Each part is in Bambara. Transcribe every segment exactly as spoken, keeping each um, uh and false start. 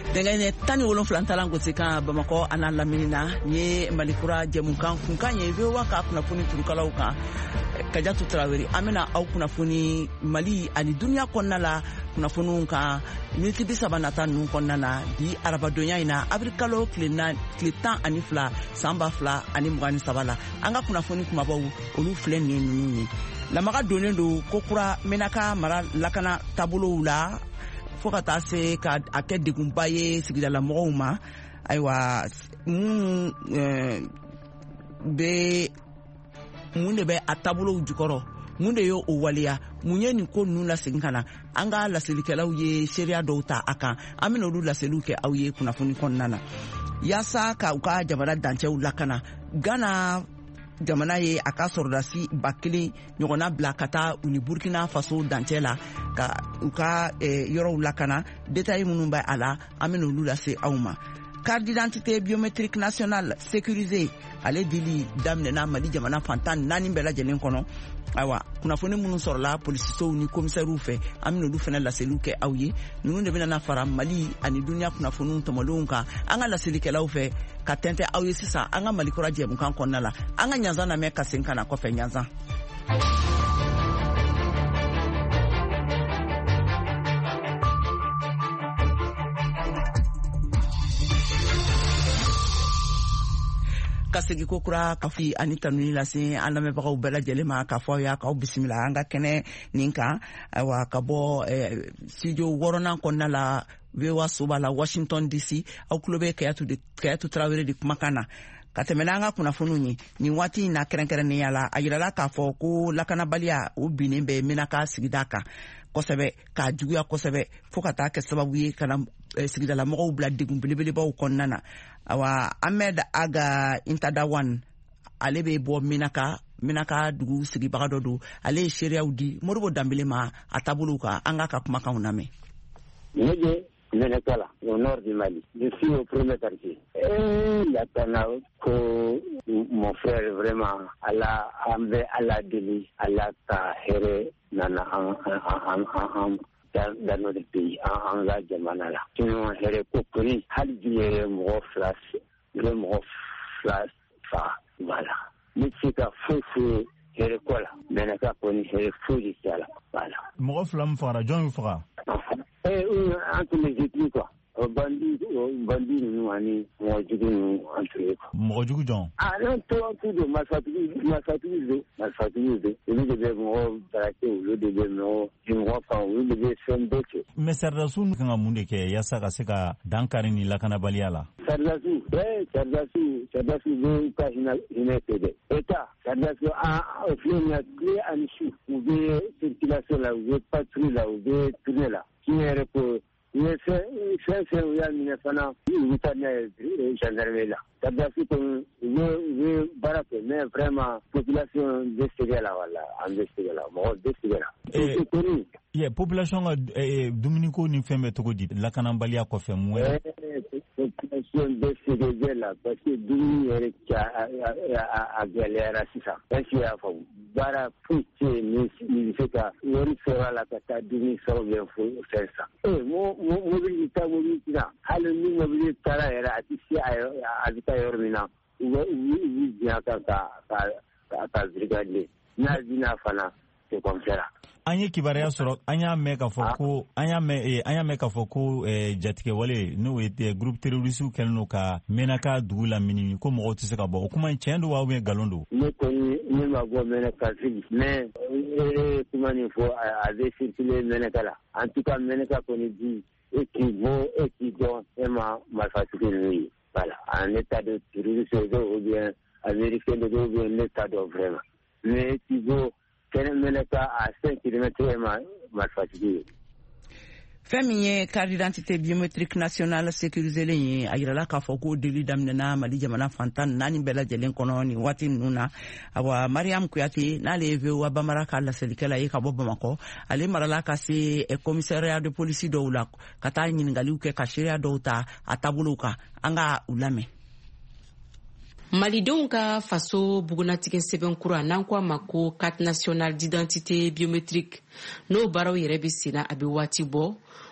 dengane tani wolon flantalan gote kan Bamako ana laminina nye malikura jemunkan kunkan ye vewa ka kunafuni turukalaw kan Kadiatou Traoré amena au kunafuni Mali ani dunia konna la kunafunu kan militi bisaba nata nun konna la bi arabadonya ina abrikalo klina klitan ani fla samba fla ani mugani sabala anga kunafuni kumabaw olu flen ni nuni la maga donen do kokura menaka mara lakana tabolo la fokata se ka aked de gumbaye sigidala mawma aywa mun be mun de be atabolo jukoro mun de yo o waliya munye ni ko nun la sinkana anga la silikelaw ye sheria douta aka amina olu la seluke awye kunafuni konnana yasa ka uka jamana danche ulakana Ghana jamana ye aka sordasi bakili nyogona blakata uni Burkina Faso dantela ka uka e, yoro ulakana detail munumba ala amina olu la se awma carte d'identité biométrique nationale sécurisée ale dili damne na Mali jamana fantan nani bela jelen kono awa kuna fone munu sorla police so ni commissaire ufe amino du fena la seluke awye nunu de bena na fara Mali ani dunia kuna fonu tomolonka anga la selike la ufe katente awye sisa anga Mali kora jem kan konnala anga nyanza na meka senkana ko fe nyanza kasegi kokura kafi anita nuni lase aname bagaw bela jelema kafo ya ka bismillah anga kene ninka wa kabo eh, studio worona konna la wewa suba la Washington D C au klobe Kadiatou de Kadiatou Traoré de kumakana katemenanga kuna fununyi ni wati na kerenkere ni yala ayirala kafo ko lakana balia ubinembe menaka sigidaka kosebe ka juguya kosebe fokata ke sababu ye kana eh, sigidala mo bla digum bilibili ba konnana awa Ahmed Aga Intadawan alebe bo minaka minaka dugu sigi bagadodo ale sheria udi morobo dambelema atabuluka anga ka kuma kauname Neje Menekala au nord du Mali je suis au premier quartier et la tanao ko mon frère vraiment ala ambe ala deli ala ta here nana en en en dans, dans notre pays, en la Jamanala. Sinon, il y a compris, il y a un flash, le mot flash, voilà. Mais c'est qu'à fou, fou, il y a quoi là? Mais il y a un fou, il y a là, voilà. Mot flamme, fera, John fera. Et entre les études, quoi. Bandi, bandi, nous, ani, moi, je dis, nous, entre eux. Moi, je dis, ah, non, toi, tout de malfatigué, malfatigué, malfatigué. Et nous devons traiter, nous devons, nous devons, nous devons faire un dossier. Mais Sardassou, quand on dit que Yassa Kaseka, Dankarini, la Canabaliala. Sardassou, oui, Sardassou, Sardassou, vous, quand il n'a pas aidé. État, Sardassou, a, au final, il y a clé à l'issue. Vous voyez, circulation là, vous voyez, patrouille là, vous voyez, tourner là. Qui est pour mais c'est c'est c'est où il y a une fana où il y a gendarmerie là Sardassou comme je je baraque mais vraiment population d'extérieur là voilà en extérieur là bon d'extérieur là c'est connu yeah population Dominico ni fembe tokodi la kanambalia ko fe mo population d'extérieur là parce que Dominico est à à galère sisa est-ce qu'il y a fou bara puce ni ni fait que on sera la kata Dominico sera bien faire ça eh mo mobilité mobilité là hali ni mobilité tara era atisi azita yormina uwe uwe dia ka ka ka ka brigade na dina fana c'est comme ça anya kibaria soro anya meka foko anya me anya meka foko jatike wale no ete groupe terroriste kelno ka menaka dugula minini ko mo otise ka bo kuma chendo wa we galondo ne ko ni ma go menaka fi mais kuma ni fo avait circulé menaka là en tout cas menaka ko ni dit et qui vaut et qui donne vraiment malfatigué lui voilà en état de terroriste ou bien américain de ou bien l'état de vraiment mais qui vaut kenen menaka à cinq kilomètres vraiment malfatigué Femi carte d'identité biométrique nationale sécurisée les ayirala ka foko deli damnena Mali jamana fantan nani bela jelen kono ni wati nuna awa Mariam Kouyaté na leve wa bamara ka la selikela e ka bo Bamako ale marala ka se e commissariat de police do ula kata nyingali uke ka sheria do ta atabuluka anga ulame Malidenw ka faso bugunatigɛ sɛbɛn kura n'an ko a ma ko carte nationale d'identité biométrique n'o baaraw yɛrɛ bɛ senna a bɛ waati bɔ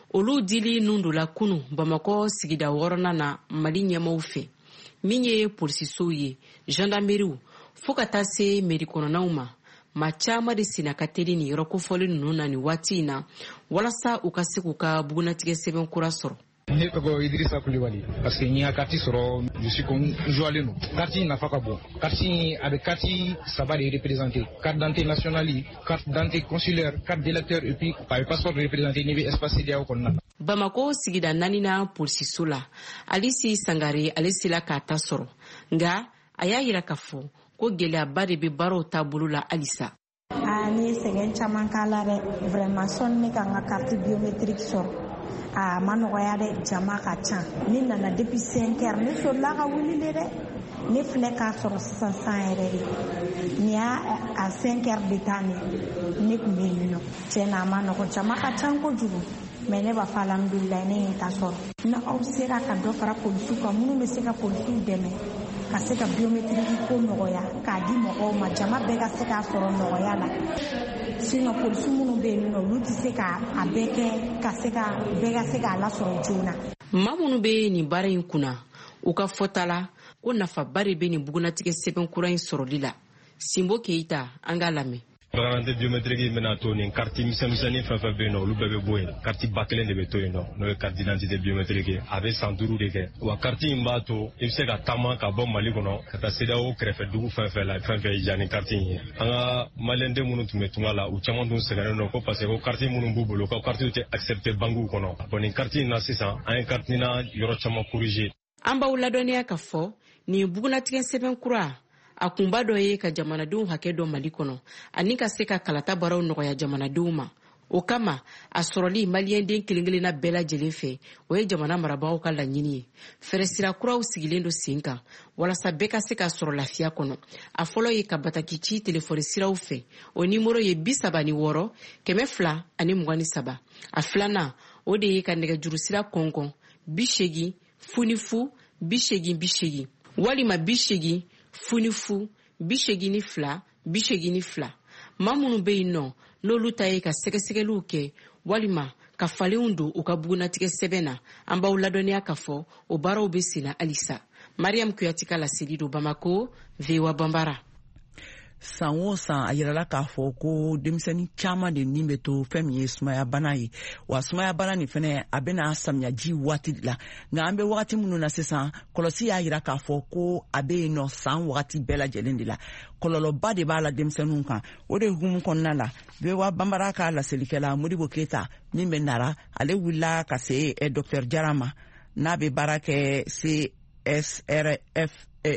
olu dili nundula kunu Bamako sigida wɔɔrɔnan na Mali ɲɛmaaw fɛ min ye polisisow ye gendarmerie fo ka taa se mairie kɔnɔnaw ma ma caman de sina ka teli ni yɔrɔ kofɔli ninnu na ni waati in na walasa u ka se k'u ka bugunatigɛ sɛbɛn kura sɔrɔ. Ne tɔgɔ Idrissa Kulibali parce que n y'a carte sɔrɔ je suis comme joalen non carte nafa ka bon carte a bɛ carte saba de représenter carte d'identité nationale carte d'identité consulaire carte d'électeur et puis a bɛ passeport de représenter ni bɛ espace C D A O kɔnɔna na. Bamako sigida naani na polisiso la Alisi Sangare ale sela k'a ta sɔrɔ nka a y'a yira k'a fɔ ko gɛlɛyaba de bɛ baaraw taabolo la halisa. a ni sɛgɛn caman k'a la dɛ vraiment sɔnni ne ka n ka carte biométrique sɔrɔ a ma nɔgɔya dɛ jama ka ca ne nana depuis cinq heures ne solila ka wuli de dɛ ne filɛ k'a sɔrɔ sisan san yɛrɛ de ni y'a a cinq heures de temps ne kun bɛ yen nɔ tiɲɛ na a ma nɔgɔ jama ka ca kojugu mais ne b'a fɔ alhamdulilayi ne ye ta sɔrɔ na aw sera ka dɔ fara polisiw kan minnu bɛ se ka polisiw dɛmɛ ka se ka biométrique ko nɔgɔya k'a di mɔgɔw ma jama bɛɛ ka se k'a sɔrɔ nɔgɔya la sinon polisiw minnu bɛ yen nɔ olu tɛ se ka a bɛɛ kɛ ka se ka bɛɛ ka se k'a lasɔrɔ joona. maa minnu bɛ nin baara in kunna u ka fɔta la ko nafaba de bɛ nin bugunatigɛ sɛbɛn kura in sɔrɔli la. Simbo Keita an k'a lamɛn. Carte biométrique mena to ni carte misɛmisɛnnin fɛn fɛn bɛ yen nɔ olu bɛɛ bɛ bɔ yen carte ba kelen de bɛ to yen nɔ n'o ye carte d'identité biométrique a bɛ san duuru de kɛ wa carte in b'a to i bɛ se ka taama ka bɔ Mali kɔnɔ ka taa C D A O kɛrɛfɛ dugu fɛn fɛn la fɛn fɛn ja ni carte in ye an ka maliyɛnden minnu tun bɛ tunga la u caman dun sɛgɛnnen don ko parce que ko carte minnu b'u bolo ko carte tɛ accepté banques kɔnɔ bon nin carte in na sisan an ye carte in na yɔrɔ caman corriger. An b'aw ladɔnniya ka fɔ nin bugunatigɛ sɛbɛn kura a kunba dɔ ye ka jamanadenw hakɛ dɔ Mali kɔnɔ ani ka se ka kalata baaraw nɔgɔya jamanadenw ma. O kama a sɔrɔli maliyɛnden kelen-kelenna bɛɛ lajɛlen fɛ o ye jamana marabagaw ka laɲini ye. Fɛɛrɛ sira kuraw sigilen do sen kan walasa bɛɛ ka se ka sɔrɔ lafiya kɔnɔ. A fɔlɔ ye ka bataki ci telefɔni siraw fɛ o nimero ye bi saba ni wɔɔrɔ kɛmɛ fila ani mugan ni saba. A filanan o de ye ka nɛgɛjuru sira kɔnkɔn bi seegin funifu bi seegin bi seegin walima bi seegin funifu bi seegin ni fila bi seegin ni fila. Maa minnu bɛ yen nɔ n'olu ta ye ka sɛgɛsɛgɛliw kɛ walima ka falenw don u ka bugunatigɛ sɛbɛn na an b'aw ladɔnniya ka fɔ o baaraw bɛ sen na halisa. Mariam Kuyati ka laseli do Bamako, V O A Bambara. San o san a yirala k'a fɔ ko denmisɛnnin caman de nin bɛ to fɛn min ye sumaya bana ye wa sumaya bana nin fɛnɛ a bɛna samiyaji waati de la nka an bɛ wagati minnu na sisan kɔlɔsi y'a yira k'a fɔ ko a bɛ yen nɔ san wagati bɛɛ lajɛlen de la kɔlɔlɔba de b'a la denmisɛnninw kan o de hukumu kɔnɔna la V O A Bambara ka laselikɛla Modibo Keita min bɛ nara ale wulila ka se Dr Jara ma n'a bɛ baara kɛ C S R F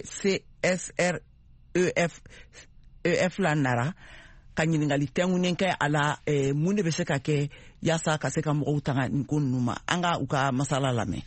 C S R E F E F la nara ka ɲiningali tɛngunen kɛ a la mun de bɛ se ka kɛ yaasa ka se ka mɔgɔw tanga nin ko ninnu ma an ka u ka masala lamɛn.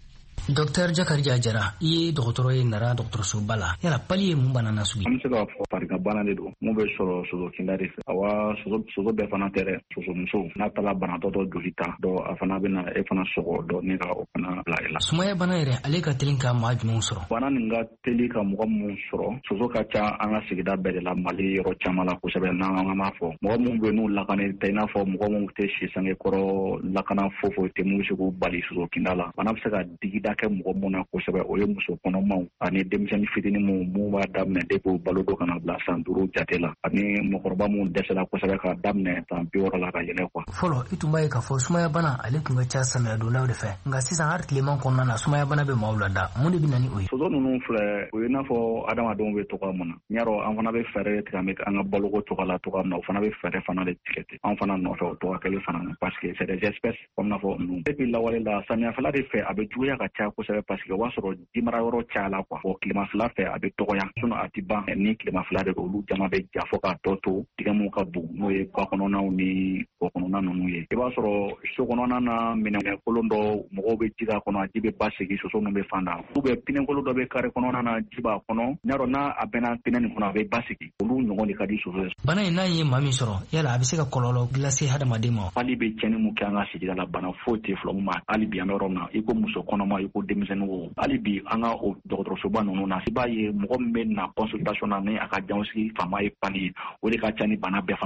Docteur Jakarija Jara i ye dɔgɔtɔrɔ ye nara dɔgɔtɔrɔsoba la yala pali ye mun bana na sugu ye. An bɛ se k'a fɔ farigabana de don mun bɛ sɔrɔ soso kinda de fɛ awa soso bɛɛ fana tɛ dɛ sosomuso n'a taara banatɔ dɔ joli ta dɔ a fana bɛ na e fana sɔgɔ dɔ ne ka o fana bila e la. Sumaya bana yɛrɛ ale ka teli ka maa jumɛnw sɔrɔ. Bana nin ka teli ka mɔgɔ minnu sɔrɔ soso ka ca an ka sigida bɛɛ de la Mali yɔrɔ caman la kosɛbɛ n'an b'a fɔ mɔgɔ minnu bɛ n'u lakani tɛ i n'a fɔ mɔgɔ minnu tɛ si sange kɔrɔ lakana foyi tɛ mun bɛ se k'u bali soso kinda la bana bɛ se ka digida kɛ mɔgɔ minnu na kosɛbɛ o ye muso kɔnɔmaw ani denmisɛnnin fitinin minnu mun b'a daminɛ depuis balo dɔ kana bila san duuru jate la ani mɔgɔkɔrɔba minnu dɛsɛla kosɛbɛ ka daminɛ san bi wɔɔrɔ la ka yɛlɛ kuwa. Fɔlɔ i tun b'a ye k'a fɔ sumaya bana ale tun ka ca samiya dondaw de fɛ nka sisan hali tileman kɔnɔna na sumaya bana bɛ maaw lada mun de bɛ na ni o ye. Soso ninnu filɛ o ye i n'a fɔ adamadenw bɛ togoya min na n y'a dɔn an fana bɛ fɛɛrɛ tigɛ an ka baloko cogoya la togoya min na o fana bɛ fɛɛrɛ fana de tigɛ ten an fana nɔfɛ o togoya kelen fana na parce que c'est des espèces comme n'a fɔ ninnu depuis lawale la samiyafɛla de fɛ a bɛ juguya ka ca kosɛbɛ parce que o b'a sɔrɔ jimara yɔrɔ cayala quoi o tilema fila fɛ a bɛ dɔgɔya sinon a ti ban ni tilema fila de olu jama bɛ ja fɔ k'a tɔ to tigɛ mun ka bon n'o ye ba kɔnɔnaw ni kɔ kɔnɔna ninnu ye i b'a sɔrɔ so kɔnɔna na minɛn kolon dɔ mɔgɔw bɛ ji k'a kɔnɔ a ji bɛ ba segin soso ninnu bɛ fan da ou bien pinɛ kolon dɔ bɛ kari kɔnɔna na ji b'a kɔnɔ n y'a dɔn n'a a bɛnna pinɛ nin kɔnɔ a bɛ ba segin olu ɲɔgɔn de ka di soso ye. Bana in n'a ye maa min sɔrɔ yala a bɛ se ka kɔlɔlɔ lase hadamaden ma. Hali bɛ cɛnni mun kɛ an ka sigida la bana foyi tɛ fila mun ma hali bi an bɛ yɔrɔ min na i ko muso kɔnɔma i ko denmisɛnnin o hali bi an ka o dɔgɔtɔrɔsoba ninnu na i b'a ye mɔgɔ min bɛ na consultation na ni a ka janw sigi faama ye pali o de ka ca ni bana bɛɛ